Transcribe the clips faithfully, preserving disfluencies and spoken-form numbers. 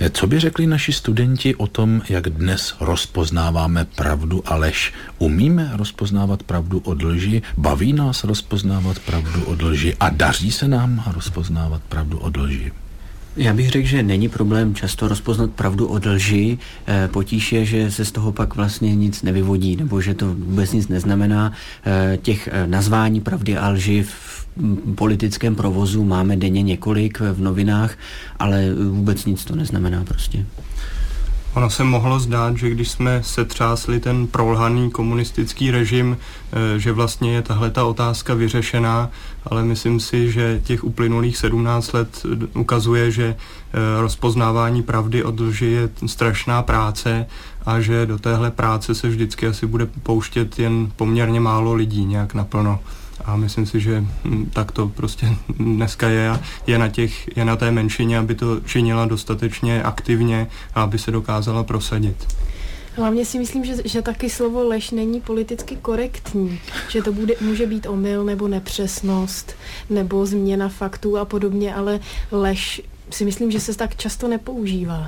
Co by řekli naši studenti o tom, jak dnes rozpoznáváme pravdu a lež? Umíme rozpoznávat pravdu od lži? Baví nás rozpoznávat pravdu od lži? A daří se nám rozpoznávat pravdu od lži? Já bych řekl, že není problém často rozpoznat pravdu od lži. Potíž je, že se z toho pak vlastně nic nevyvodí, nebo že to vůbec nic neznamená. Těch nazvání pravdy a lži v politickém provozu máme denně několik v novinách, ale vůbec nic to neznamená prostě. Ono se mohlo zdát, že když jsme setřásli ten prolhaný komunistický režim, že vlastně je tahle ta otázka vyřešená, ale myslím si, že těch uplynulých sedmnáct let ukazuje, že rozpoznávání pravdy od lži je strašná práce a že do téhle práce se vždycky asi bude pouštět jen poměrně málo lidí nějak naplno. A myslím si, že tak to prostě dneska je, je na, těch, je na té menšině, aby to činila dostatečně aktivně a aby se dokázala prosadit. Hlavně si myslím, že, že taky slovo lež není politicky korektní, že to bude, může být omyl nebo nepřesnost nebo změna faktů a podobně, ale lež si myslím, že se tak často nepoužívá.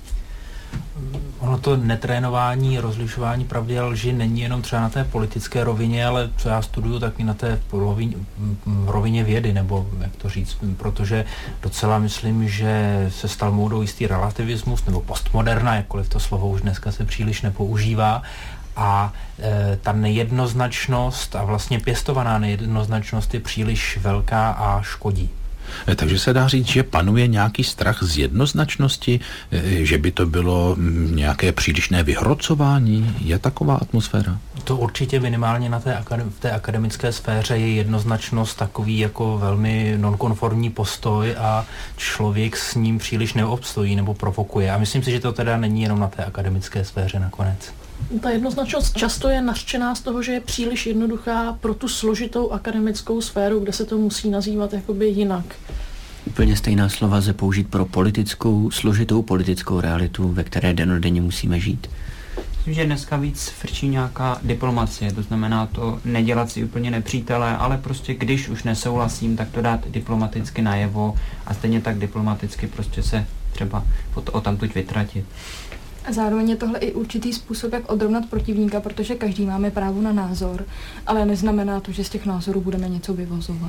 Ono to netrénování, rozlišování pravdy a lži není jenom třeba na té politické rovině, ale co já studuju, tak i na té rovině, rovině vědy, nebo jak to říct, protože docela myslím, že se stal módou jistý relativismus, nebo postmoderna, jakkoliv to slovo už dneska se příliš nepoužívá. A e, ta nejednoznačnost a vlastně pěstovaná nejednoznačnost je příliš velká a škodí. Takže se dá říct, že panuje nějaký strach z jednoznačnosti, že by to bylo nějaké přílišné vyhrocování? Je taková atmosféra? To určitě minimálně na té, akadem, v té akademické sféře je jednoznačnost takový jako velmi nonkonformní postoj a člověk s ním příliš neobstojí nebo provokuje. A myslím si, že to teda není jenom na té akademické sféře nakonec. Ta jednoznačnost často je nařčená z toho, že je příliš jednoduchá pro tu složitou akademickou sféru, kde se to musí nazývat jakoby jinak. Úplně stejná slova lze použít pro politickou, složitou politickou realitu, ve které dennodenně musíme žít. Myslím, že dneska víc frčí nějaká diplomacie, to znamená to nedělat si úplně nepřítele, ale prostě když už nesouhlasím, tak to dát diplomaticky najevo a stejně tak diplomaticky prostě se třeba o tamtuť vytratit. A zároveň je tohle i určitý způsob, jak odrovnat protivníka, protože každý máme právo na názor, ale neznamená to, že z těch názorů budeme něco vyvozovat.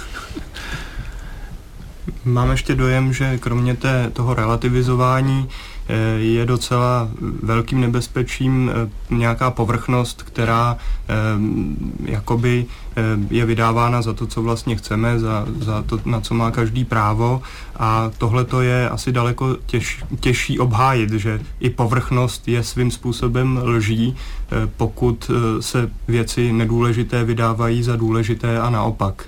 Mám ještě dojem, že kromě té, toho relativizování je docela velkým nebezpečím nějaká povrchnost, která jakoby je vydávána za to, co vlastně chceme, za, za to, na co má každý právo, a tohle to je asi daleko těž, těžší obhájit, že i povrchnost je svým způsobem lží, pokud se věci nedůležité vydávají za důležité a naopak.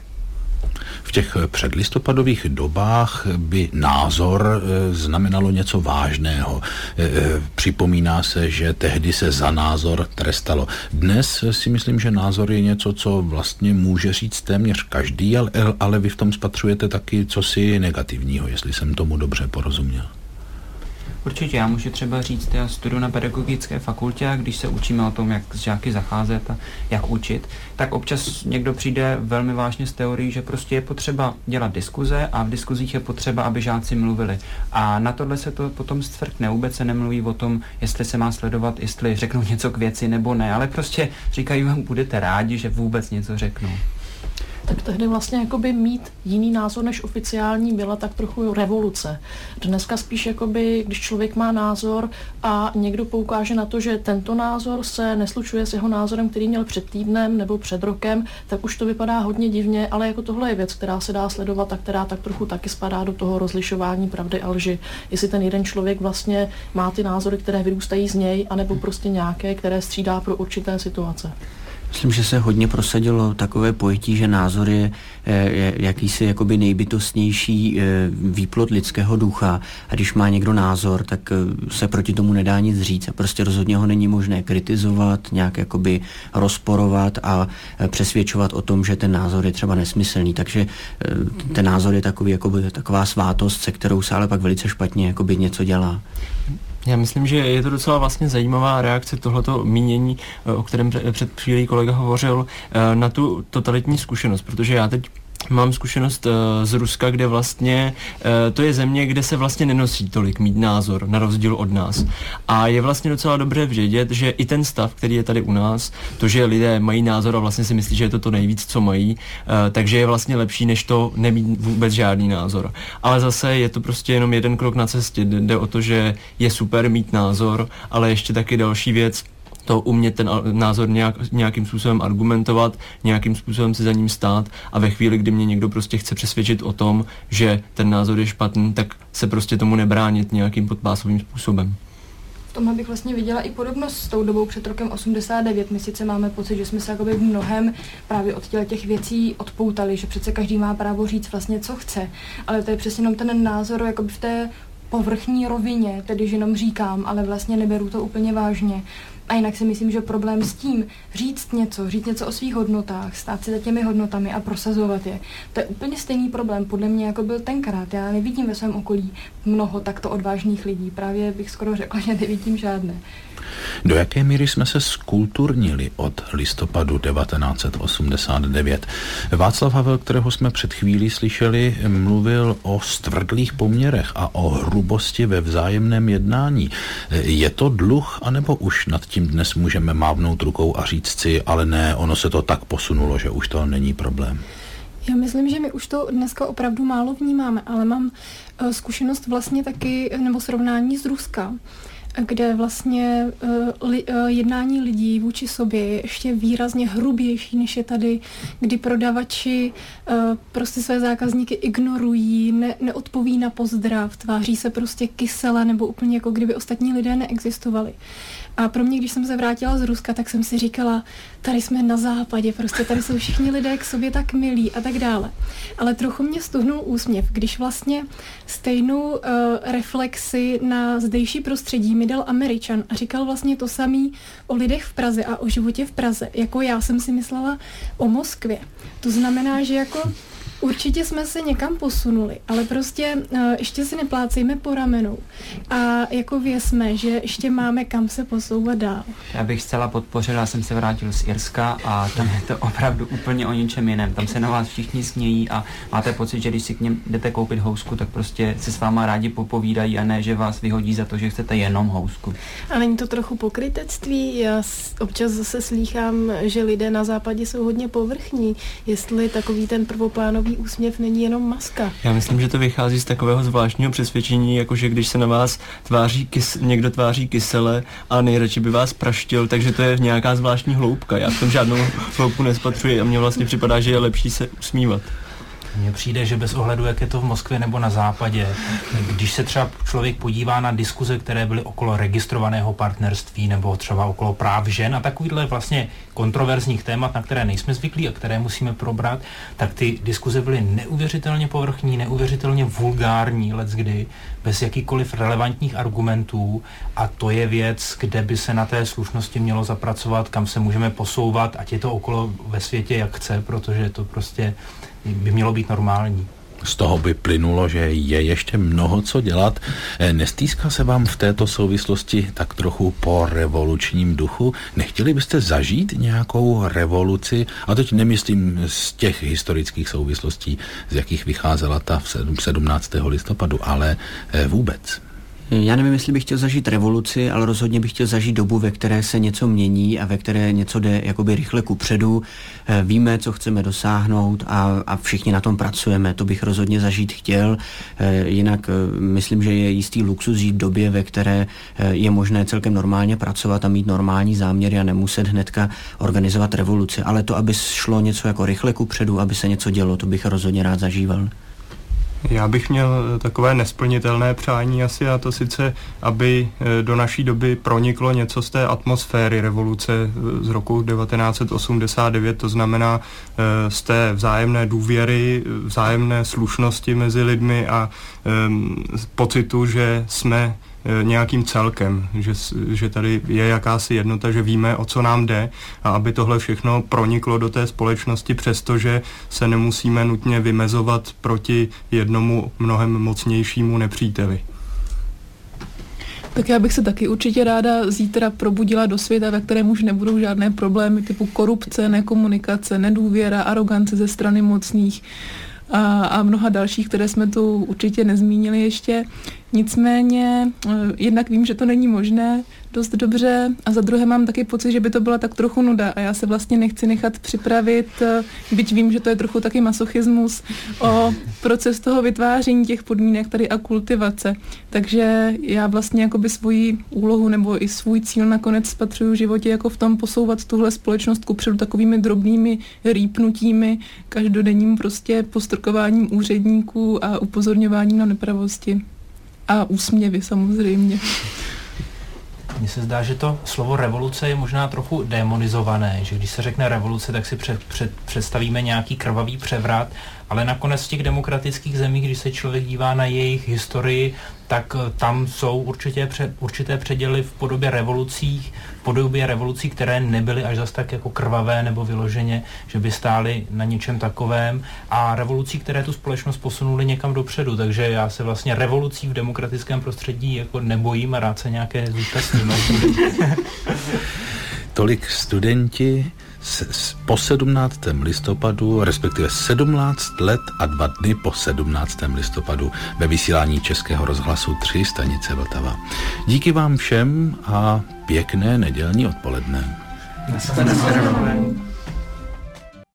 V těch předlistopadových dobách by názor znamenalo něco vážného. Připomíná se, že tehdy se za názor trestalo. Dnes si myslím, že názor je něco, co vlastně může říct téměř každý, ale, ale vy v tom spatřujete taky cosi negativního, jestli jsem tomu dobře porozuměl. Určitě, já můžu třeba říct, já studuji na pedagogické fakultě a když se učíme o tom, jak s žáky zacházet a jak učit, tak občas někdo přijde velmi vážně z teorií, že prostě je potřeba dělat diskuze a v diskuzích je potřeba, aby žáci mluvili. A na tohle se to potom stvrkne. Vůbec se nemluví o tom, jestli se má sledovat, jestli řeknou něco k věci nebo ne, ale prostě říkají vám, budete rádi, že vůbec něco řeknou. Tak tehdy vlastně jakoby mít jiný názor než oficiální byla tak trochu revoluce. Dneska spíš jakoby, když člověk má názor a někdo poukáže na to, že tento názor se neslučuje s jeho názorem, který měl před týdnem nebo před rokem, tak už to vypadá hodně divně, ale jako tohle je věc, která se dá sledovat a která tak trochu taky spadá do toho rozlišování pravdy a lži. Jestli ten jeden člověk vlastně má ty názory, které vyrůstají z něj, anebo prostě nějaké, které střídá pro určité situace. Myslím, že se hodně prosadilo takové pojetí, že názor je, je jakýsi jakoby nejbytostnější výplod lidského ducha a když má někdo názor, tak se proti tomu nedá nic říct a prostě rozhodně ho není možné kritizovat, nějak jakoby rozporovat a přesvědčovat o tom, že ten názor je třeba nesmyslný, takže ten názor je takový, jakoby, taková svátost, se kterou se ale pak velice špatně jakoby něco dělá. Já myslím, že je to docela vlastně zajímavá reakce tohleto mínění, o kterém před chvílí kolega hovořil, na tu totalitní zkušenost, protože já teď Mám zkušenost uh, z Ruska, kde vlastně uh, to je země, kde se vlastně nenosí tolik mít názor, na rozdíl od nás. A je vlastně docela dobré vědět, že i ten stav, který je tady u nás, to, že lidé mají názor a vlastně si myslí, že je to to nejvíc, co mají, uh, takže je vlastně lepší, než to nemít vůbec žádný názor. Ale zase je to prostě jenom jeden krok na cestě. Jde o to, že je super mít názor, ale ještě taky další věc, to umět ten názor nějak, nějakým způsobem argumentovat, nějakým způsobem si za ním stát a ve chvíli, kdy mě někdo prostě chce přesvědčit o tom, že ten názor je špatný, tak se prostě tomu nebránit nějakým podpásovým způsobem. V tomhle bych vlastně viděla i podobnost s tou dobou před rokem osmdesát devět. My sice máme pocit, že jsme se jakoby v mnohem právě od těch věcí odpoutali, že přece každý má právo říct vlastně, co chce, ale to je přesně jenom ten názor jakoby v té povrchní rovině, tedy že jenom říkám, ale vlastně neberu to úplně vážně. A jinak si myslím, že problém s tím říct něco, říct něco o svých hodnotách, stát si za těmi hodnotami a prosazovat je, to je úplně stejný problém, podle mě, jako byl tenkrát. Já nevidím ve svém okolí mnoho takto odvážných lidí, právě bych skoro řekla, že nevidím žádné. Do jaké míry jsme se skulturnili od listopadu devatenáct set osmdesát devět? Václav Havel, kterého jsme před chvílí slyšeli, mluvil o stvrdlých poměrech a o hrubosti ve vzájemném jednání. Je to dluh, anebo už nad tím dnes můžeme mávnout rukou a říct si, ale ne, ono se to tak posunulo, že už to není problém? Já myslím, že my už to dneska opravdu málo vnímáme, ale mám uh, zkušenost vlastně taky, nebo srovnání z Ruska, kde vlastně uh, li, uh, jednání lidí vůči sobě je ještě výrazně hrubější, než je tady, kdy prodavači uh, prostě své zákazníky ignorují, ne, neodpoví na pozdrav, tváří se prostě kysele nebo úplně jako kdyby ostatní lidé neexistovali. A pro mě, když jsem se vrátila z Ruska, tak jsem si říkala, tady jsme na západě, prostě tady jsou všichni lidé k sobě tak milí a tak dále. Ale trochu mě stuhnul úsměv, když vlastně stejnou uh, reflexi na zdejší prostředí mi dal Američan a říkal vlastně to samý o lidech v Praze a o životě v Praze, jako já jsem si myslela o Moskvě. To znamená, že jako určitě jsme se někam posunuli, ale prostě uh, ještě si neplácejme po ramenou a jako vězme, že ještě máme kam se posouvat dál. Já bych zcela podpořila, jsem se vrátil z Irska a tam je to opravdu úplně o ničem jiném. Tam se na vás všichni smějí a máte pocit, že když si k něm jdete koupit housku, tak prostě se s váma rádi popovídají a ne, že vás vyhodí za to, že chcete jenom housku. A není to trochu pokrytectví? Já občas zase slýchám, že lidé na západě jsou hodně povrchní, jestli takový ten prvoplánový úsměv není jenom maska. Já myslím, že to vychází z takového zvláštního přesvědčení, jakože když se na vás tváří kys, někdo tváří kysele a nejradši by vás praštil, takže to je nějaká zvláštní hloubka. Já v tom žádnou hloubku nespatřuji a mně vlastně připadá, že je lepší se usmívat. Mně přijde, že bez ohledu, jak je to v Moskvě nebo na západě, když se třeba člověk podívá na diskuze, které byly okolo registrovaného partnerství nebo třeba okolo práv žen a takovýhle vlastně kontroverzních témat, na které nejsme zvyklí a které musíme probrat, tak ty diskuze byly neuvěřitelně povrchní, neuvěřitelně vulgární leckdy, bez jakýkoliv relevantních argumentů a to je věc, kde by se na té slušnosti mělo zapracovat, kam se můžeme posouvat, ať je to okolo ve světě jak chce, protože to prostě by mělo být normální. Z toho by plynulo, že je ještě mnoho co dělat. Nestýská se vám v této souvislosti tak trochu po revolučním duchu? Nechtěli byste zažít nějakou revoluci? A teď nemyslím z těch historických souvislostí, z jakých vycházela ta v sedmnáctého listopadu, ale vůbec. Já nevím, jestli bych chtěl zažít revoluci, ale rozhodně bych chtěl zažít dobu, ve které se něco mění a ve které něco jde jakoby rychle kupředu. Víme, co chceme dosáhnout a, a všichni na tom pracujeme. To bych rozhodně zažít chtěl. Jinak myslím, že je jistý luxus žít v době, ve které je možné celkem normálně pracovat a mít normální záměry a nemuset hnedka organizovat revoluci. Ale to, aby šlo něco jako rychle kupředu, aby se něco dělo, to bych rozhodně rád zažíval. Já bych měl takové nesplnitelné přání asi, a to sice, aby do naší doby proniklo něco z té atmosféry revoluce z roku devatenáct set osmdesát devět, to znamená z té vzájemné důvěry, vzájemné slušnosti mezi lidmi a um, pocitu, že jsme nějakým celkem, že, že tady je jakási jednota, že víme, o co nám jde a aby tohle všechno proniklo do té společnosti, přestože se nemusíme nutně vymezovat proti jednomu mnohem mocnějšímu nepříteli. Tak já bych se taky určitě ráda zítra probudila do světa, ve kterém už nebudou žádné problémy typu korupce, nekomunikace, nedůvěra, arogance ze strany mocných a, a mnoha dalších, které jsme tu určitě nezmínili ještě. Nicméně jednak vím, že to není možné dost dobře a za druhé mám taky pocit, že by to byla tak trochu nuda a já se vlastně nechci nechat připravit, byť vím, že to je trochu taky masochismus, o proces toho vytváření těch podmínek tady a kultivace. Takže já vlastně jakoby svoji úlohu nebo i svůj cíl nakonec spatřuju v životě jako v tom posouvat tuhle společnost kupředu takovými drobnými rýpnutími, každodenním prostě postrkováním úředníků a upozorňováním na nepravosti. A úsměvy samozřejmě. Mně se zdá, že to slovo revoluce je možná trochu demonizované, že když se řekne revoluce, tak si před, před, představíme nějaký krvavý převrat, ale nakonec v těch demokratických zemích, když se člověk dívá na jejich historii, tak tam jsou určitě před, určité předěly v podobě revolucí, v podobě revolucí, které nebyly až zas tak jako krvavé nebo vyloženě, že by stály na něčem takovém, a revolucí, které tu společnost posunuly někam dopředu. Takže já se vlastně revolucí v demokratickém prostředí jako nebojím a rád se nějaké zúčastním. Tolik studenti s, s, po sedmnáctého listopadu, respektive sedmnáct let a dva dny po sedmnáctého listopadu ve vysílání Českého rozhlasu tři stanice Vltava. Díky vám všem a pěkné nedělní odpoledne. Nasledanou.